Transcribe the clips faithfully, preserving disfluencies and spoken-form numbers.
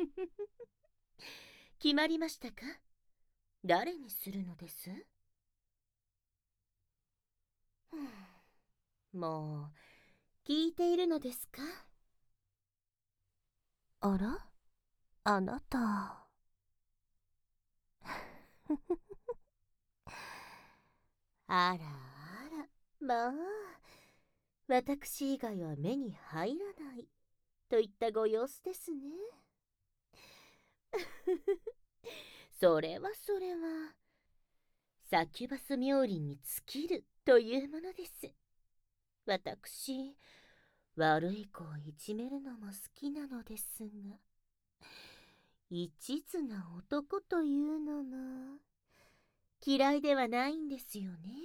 決まりましたか？誰にするのです？ふん、もう聞いているのですか？あら、あなた。あらあら、まあ、私以外は目に入らないといったご様子ですね。それはそれは、サキュバス冥利に尽きるというものです。私、悪い子をいじめるのも好きなのですが、一途な男というのも嫌いではないんですよね。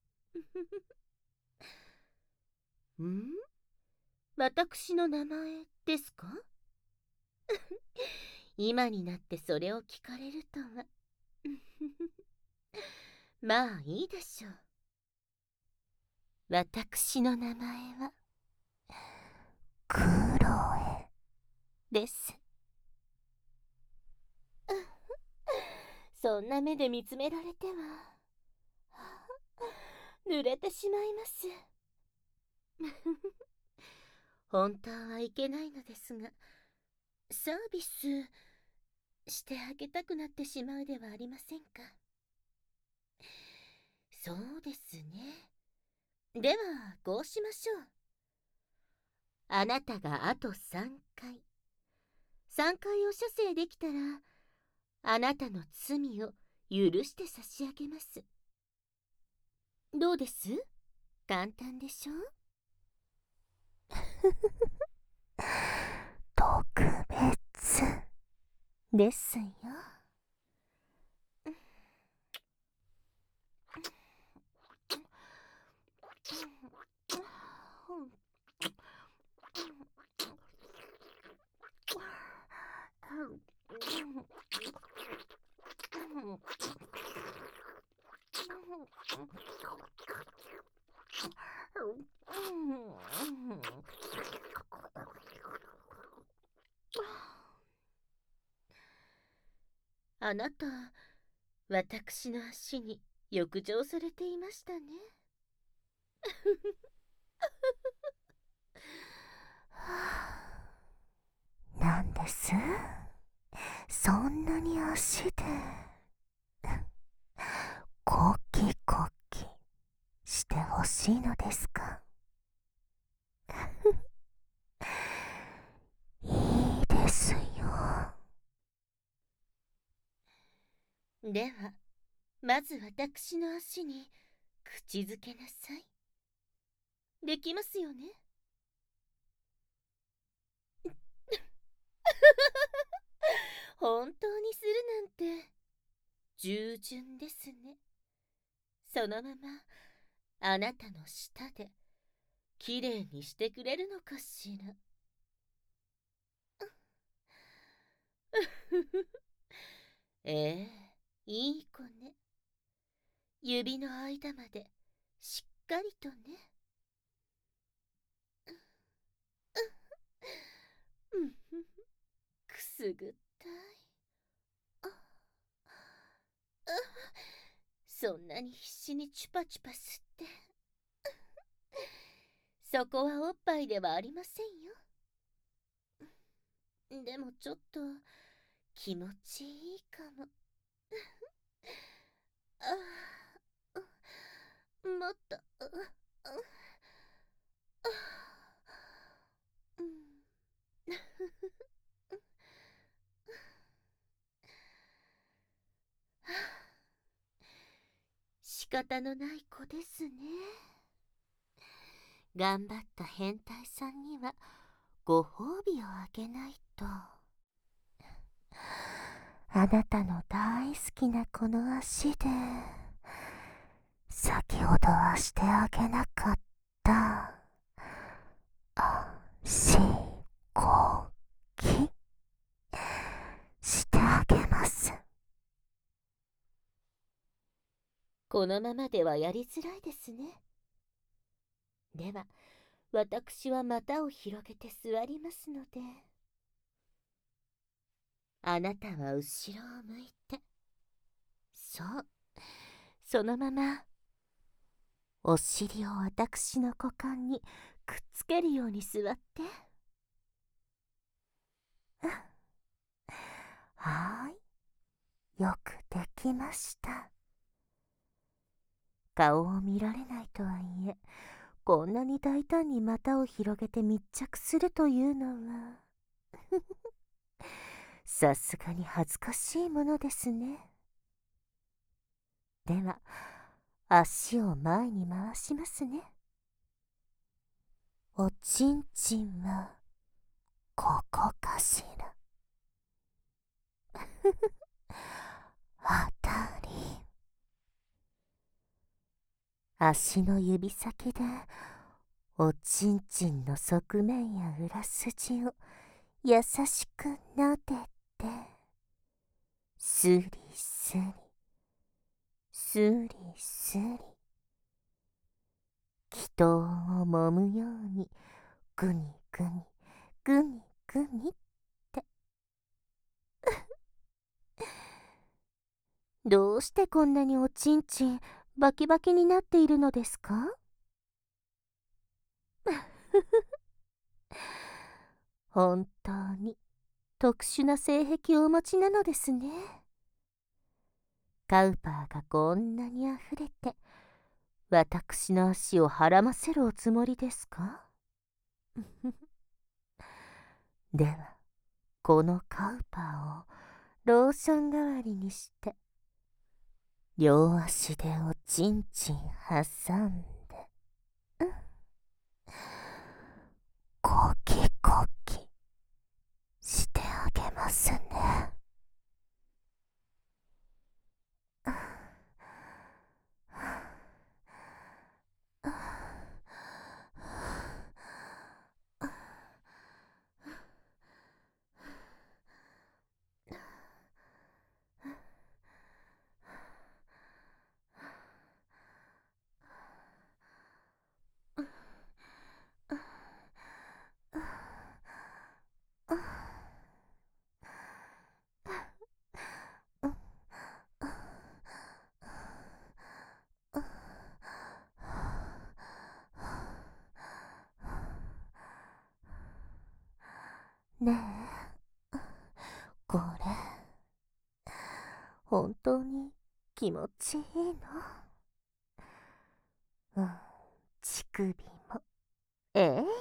ん？私の名前ですか？今になってそれを聞かれるとは。まあいいでしょう。私の名前はクロエです。そんな目で見つめられては濡れてしまいます。本当はいけないのですが、サービスしてあげたくなってしまうではありませんか。そうですね。ではこうしましょう。あなたがあとさんかいさんかいを射精できたら、あなたの罪を許して差し上げます。どうです？簡単でしょ？特別ですよ。あなた、私の足に浴場されていましたね。なんです？そんなに足でコキコキしてほしいのですか？いいですよ。では、まず私の足に口づけなさい。できますよね？本当にするなんて従順ですね。そのままあなたの舌できれいにしてくれるのかしら。ええ、いい子ね。指の間までしっかりとね。うんふふ、くすぐったい。ああ、そんなに必死にチュパチュパ吸ってそこはおっぱいではありませんよ。でもちょっと気持ちいいかも。ああ、もっと、ああうん、仕方のない子ですね。頑張った変態さんにはご褒美をあげないと。あなたの大好きなこの足で先ほどはしてあげなかった足こきしてあげます。このままではやりづらいですね。では私は股を広げて座りますので。 あなたは後ろを向いて、そう、そのままお尻を私の股間にくっつけるように座って。はーい、よくできました。顔を見られないとはいえ、こんなに大胆に股を広げて密着するというのはさすがに恥ずかしいものですね。では、足を前に回しますね。おちんちんはここかしら。あたり。足の指先でおちんちんの側面や裏筋を優しく撫でて、スリスリスリスリ、気筒を揉むようにグニグニグニグニって。どうしてこんなにおちんちんバキバキになっているのですか？本当に特殊な性癖をお持ちなのですね。カウパーがこんなにあふれて、私の足をはらませるおつもりですか？では、このカウパーをローション代わりにして、両足でおちんちん挟んで、うん、コキコキしてあげますね。ねえ、これ本当に気持ちいいの？うん、乳首も。えい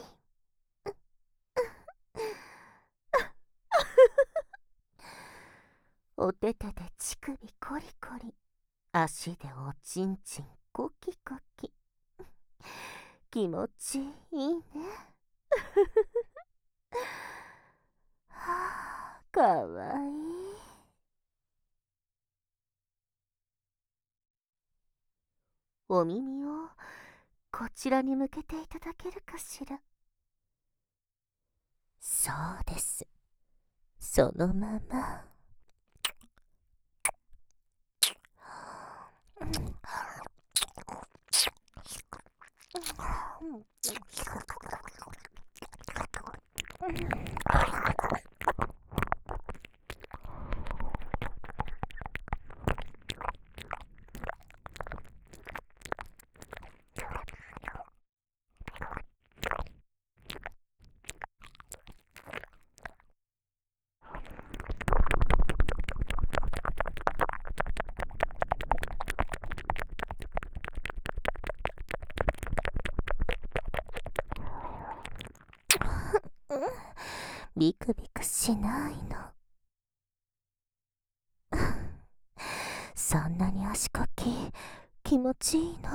お手手で乳首コリコリ、足でおちんちんコキコキ、気持ちいいね。はあ、かわいい。お耳をこちらに向けていただけるかしら。そうです、そのまま。ビクビクしないの。そんなに足かき気持ちいいの？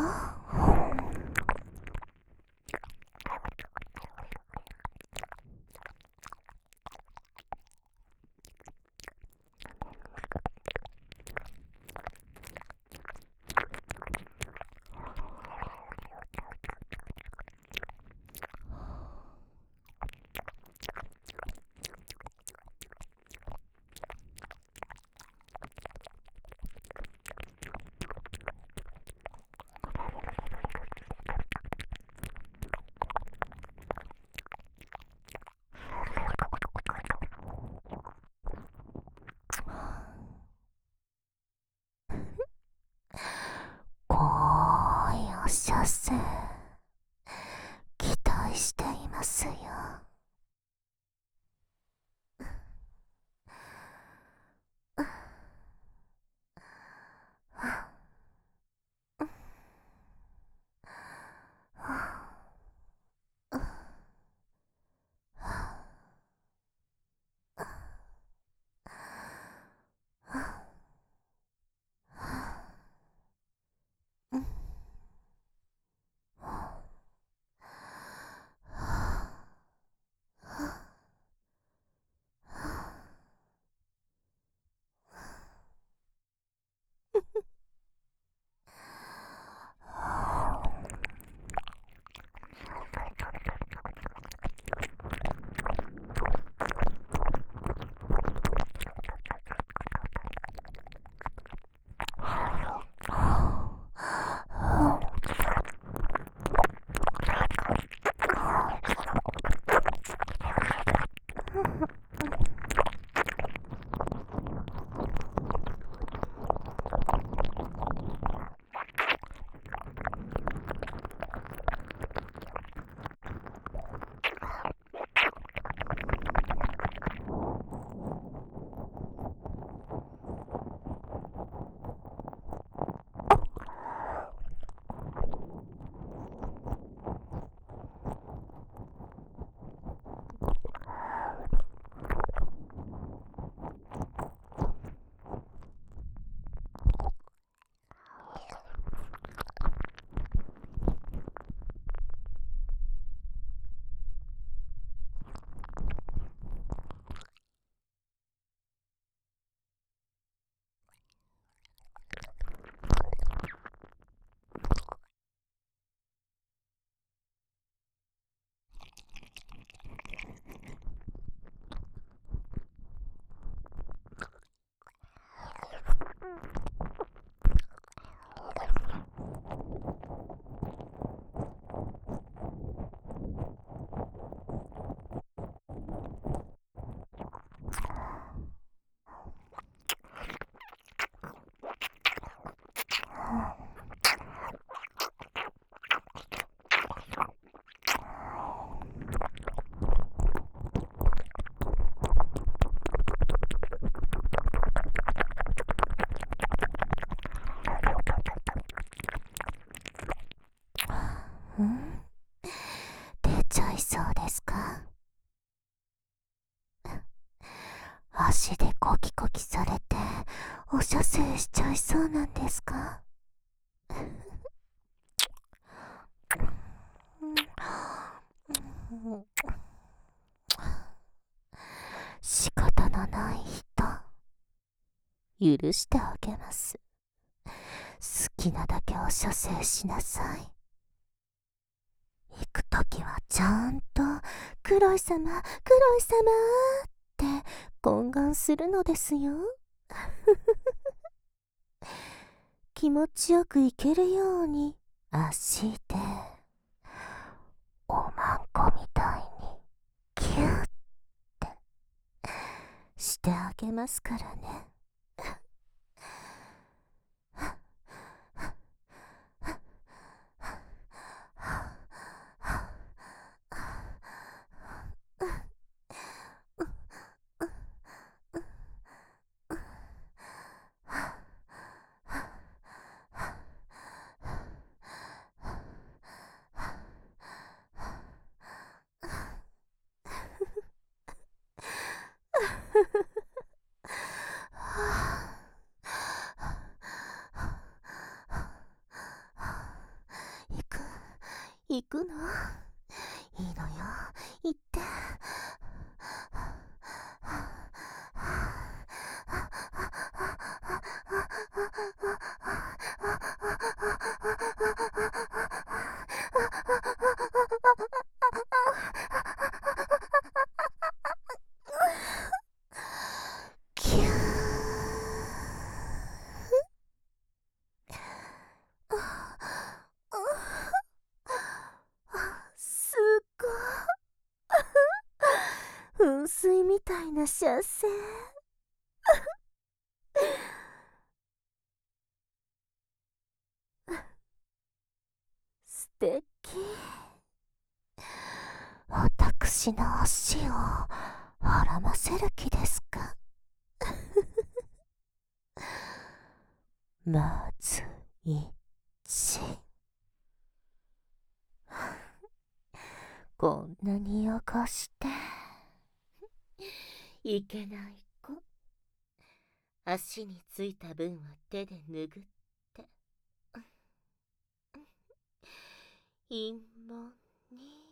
お射精期待していますよ。ん？出ちゃいそうですか？足でコキコキされてお射精しちゃいそうなんですか？仕方のない人、許してあげます。好きなだけお射精しなさい。行くときはちゃんと黒い様、黒い様って懇願するのですよ。気持ちよく行けるように足でおまんこみたいにキュッてしてあげますからね。行く行くのいいのよ、行って。キュー。すっごい噴水みたいな射精。 敵。私の足を孕ませる気ですか？まず一。こんなに汚していけない子。足についた分は手で拭って陰謀に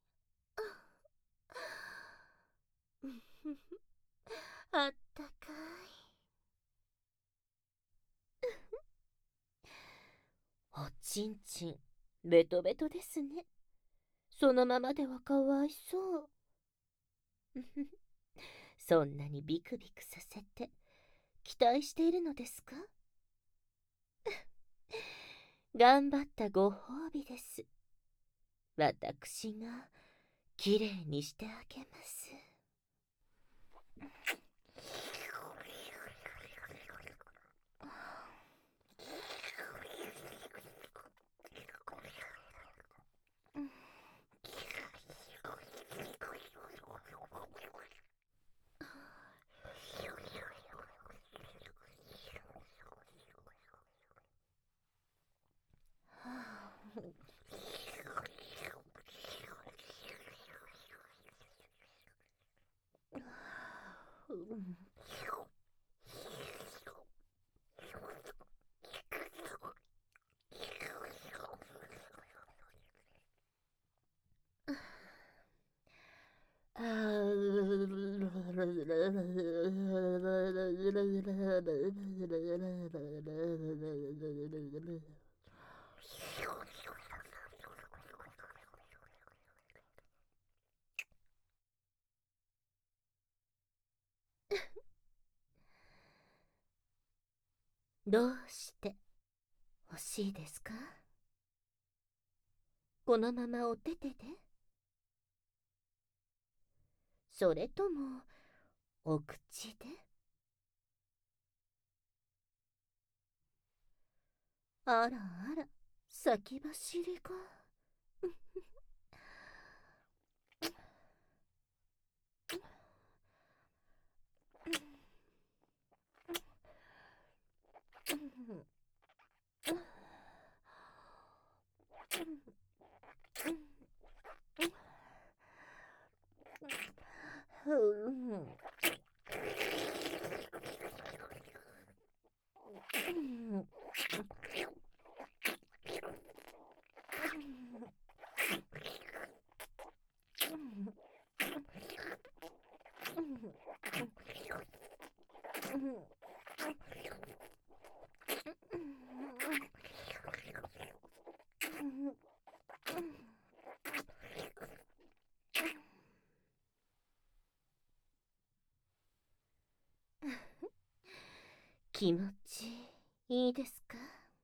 あったかい。おちんちんベトベトですね。そのままではかわいそう。そんなにビクビクさせて期待しているのですか？頑張ったご褒美です。私がきれいにしてあげます。どうして欲しいですか？このままお手手で？それともお口で？あらあら、先走りが。気持ちいいですか？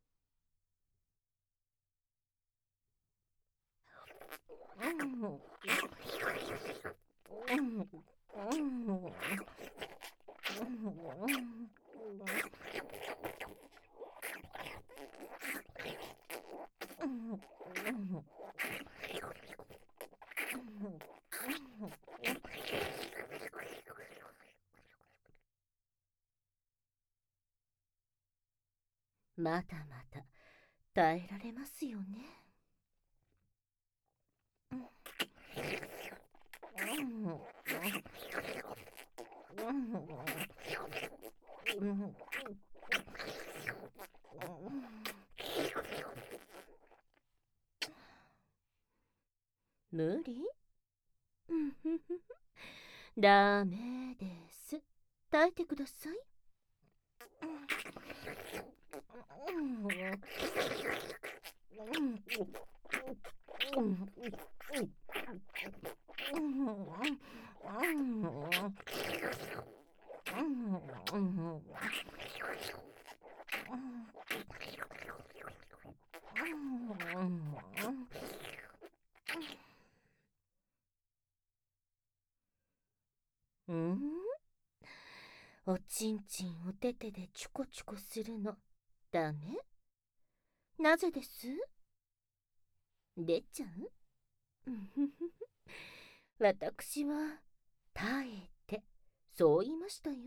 まだまだ耐えられますよね。無理？ダメです。耐えてください。うん？おちんちんお手手でチュコチュコするのダメ？なぜです？ 出ちゃう私は耐えてそう言いましたよ。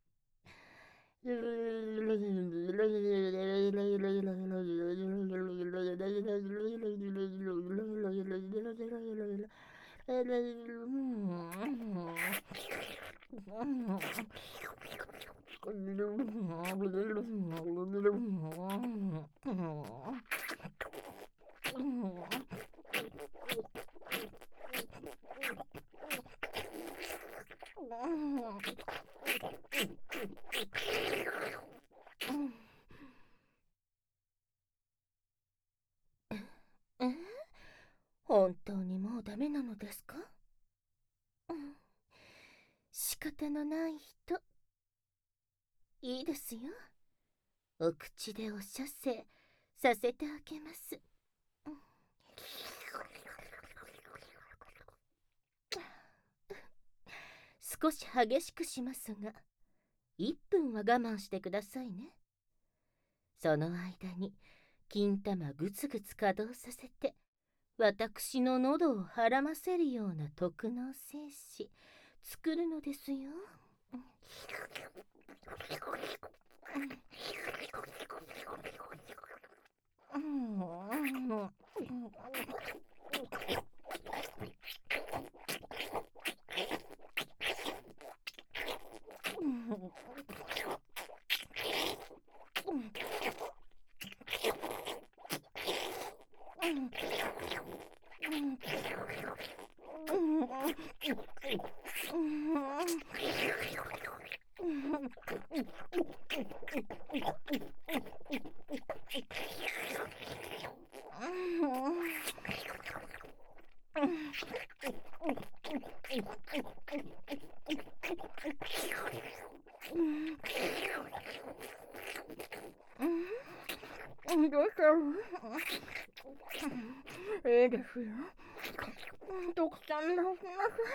え、本当にもうダメなのですか？うん、仕方のない人。いいですよ。お口でお射精させてあげます。うん、少し激しくしますが、いっぷんは我慢してくださいね。その間に金玉ぐつぐつ稼働させて、私の喉をはませるような特納精子作るのですよ。どうしたの？いいですよ。たくさん泣きなさ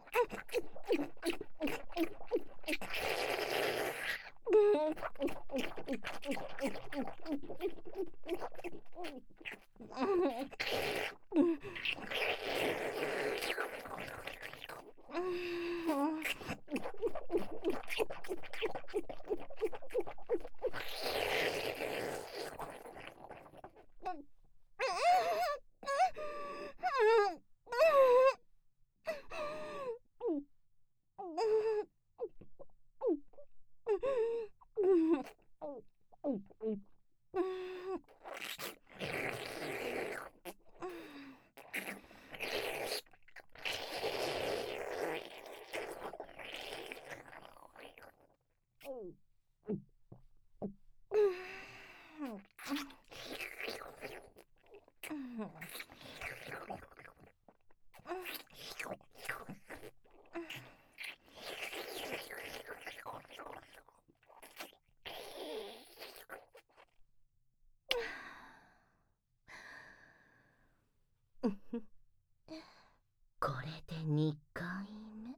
これでにかいめ。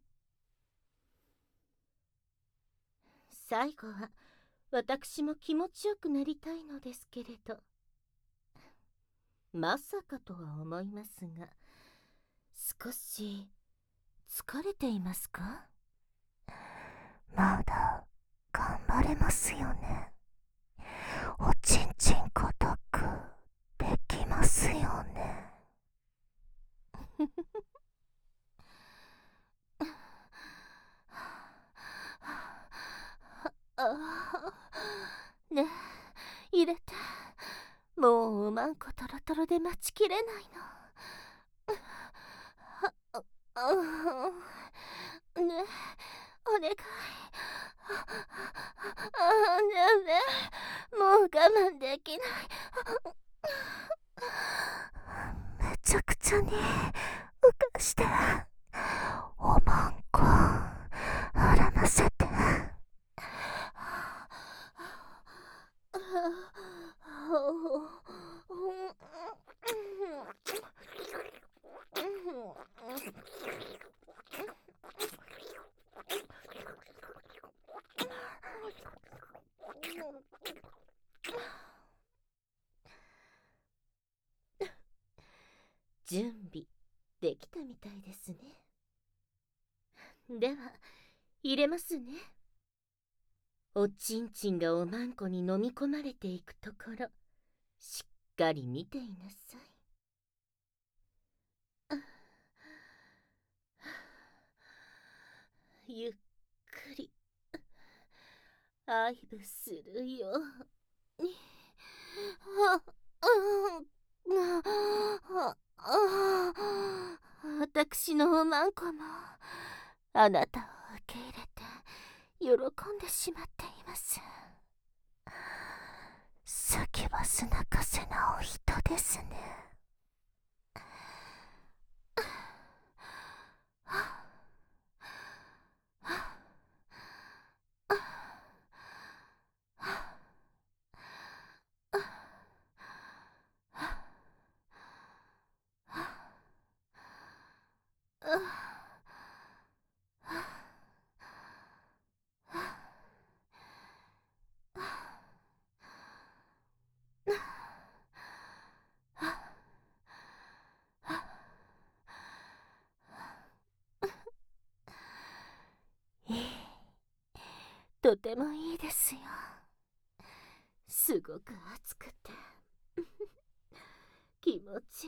最後は私も気持ちよくなりたいのですけれど、まさかとは思いますが、少し疲れていますか？ まだ頑張れますよね。おちんちん固くできますよね。 ああ、ねえ、入れて。もうおまんこトロトロで待ちきれないの。ああ、ねえ、お願い。ああ、ねえねえ、もう我慢できない。 めちゃくちゃに浮かして、おまんこ膨ませて。 準備できたみたいですね。では入れますね。おちんちんがおまんこに飲み込まれていくところ、しっかり見ていなさい。ゆっくり愛撫するよ。私のおまんこもあなたを受け入れて喜んでしまっています。 サキュバス泣かせなお人ですね。 いい、とてもいいですよ。すごく熱くて気持ちいい。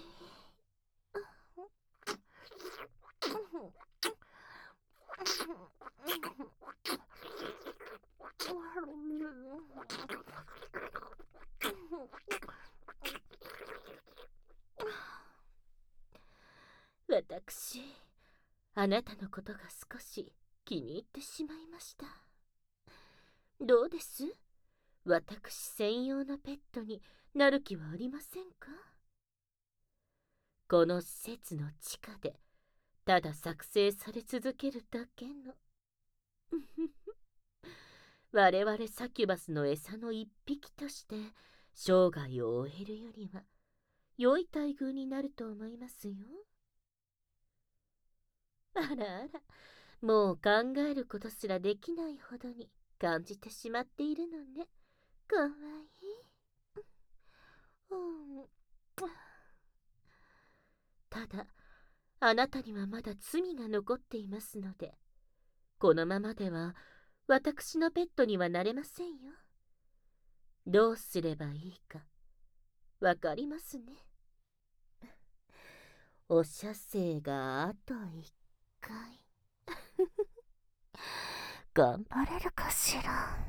私、あなたのことが少し気に入ってしまいました。どうです？私専用のペットになる気はありませんか？この施設の地下でただ作成され続けるだけの我々サキュバスの餌の一匹として生涯を終えるよりは良い待遇になると思いますよ。あらあら、もう考えることすらできないほどに感じてしまっているのね。かわいい。うん、ただあなたにはまだ罪が残っていますので、このままでは私のペットにはなれませんよ。どうすればいいかわかりますね。お射精があと一回頑張れるかしら。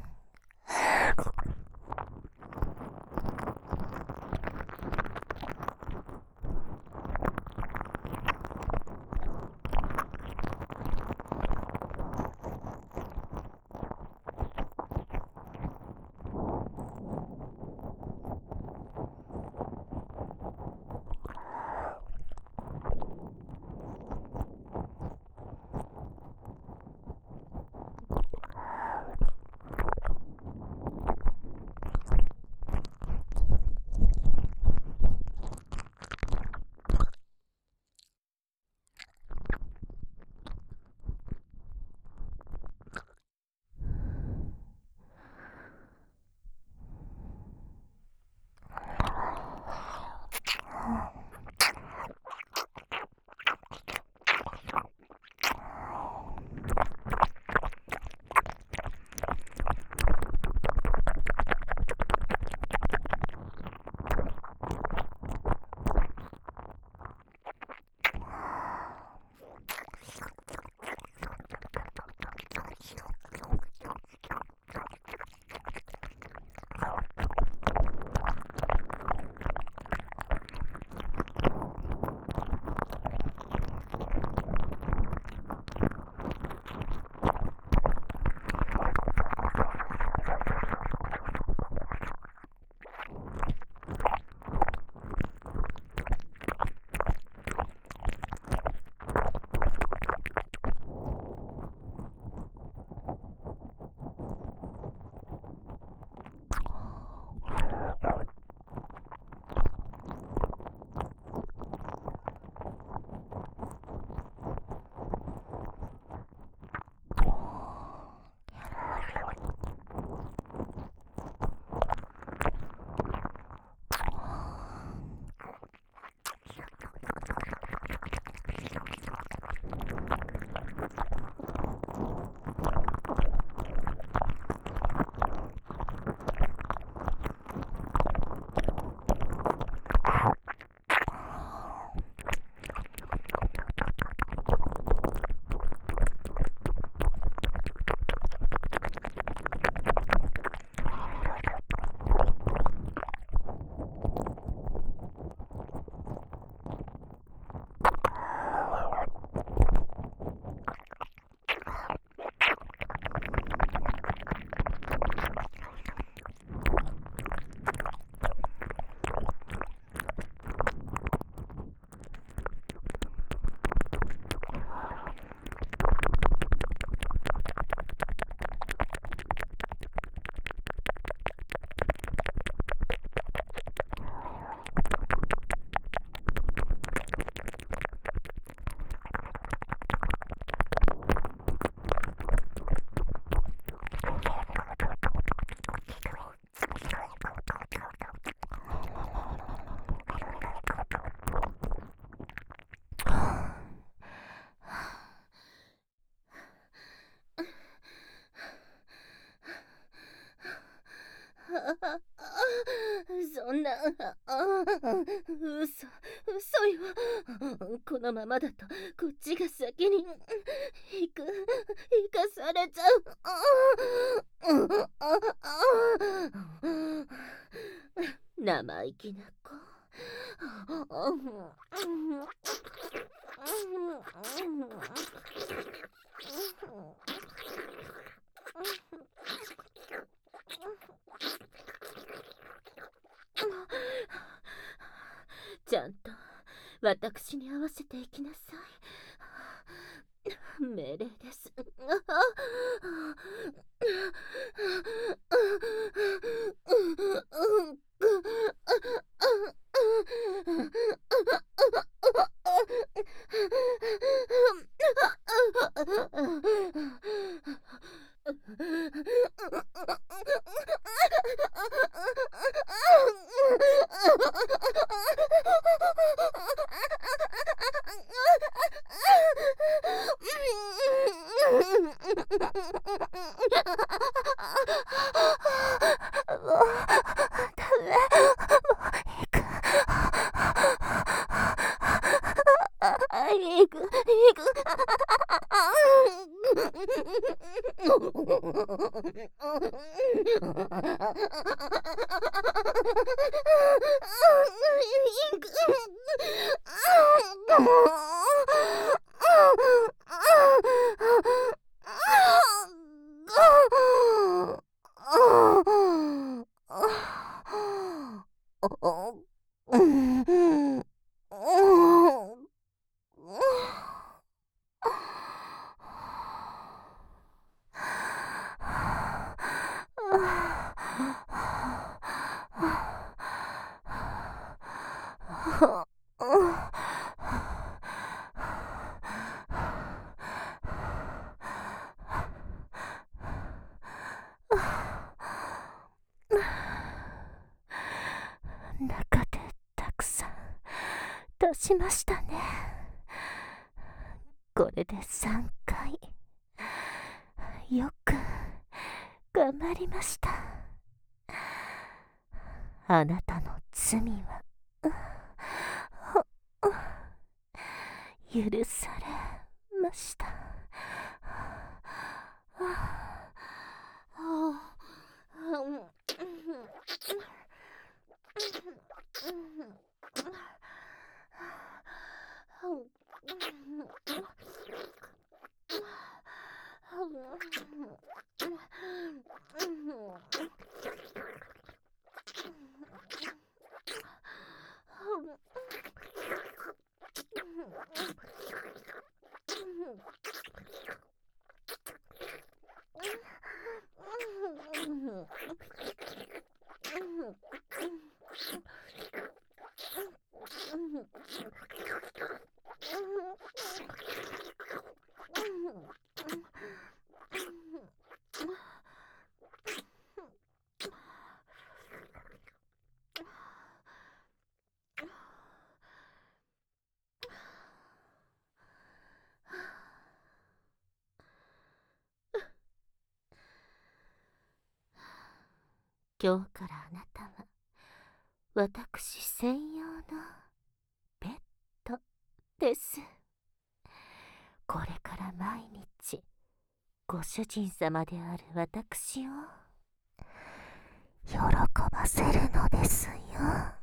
のままだとこっちが先に行く行かされちゃう。生意気な子。ちゃんと私に合わせていきなさい。命令です。行く行く中でたくさん出しましたね。これでさんかい。よく頑張りました。あなたの罪は許されました。今日からあなたは私専用のペットです。これから毎日ご主人様である私を喜ばせるのですよ。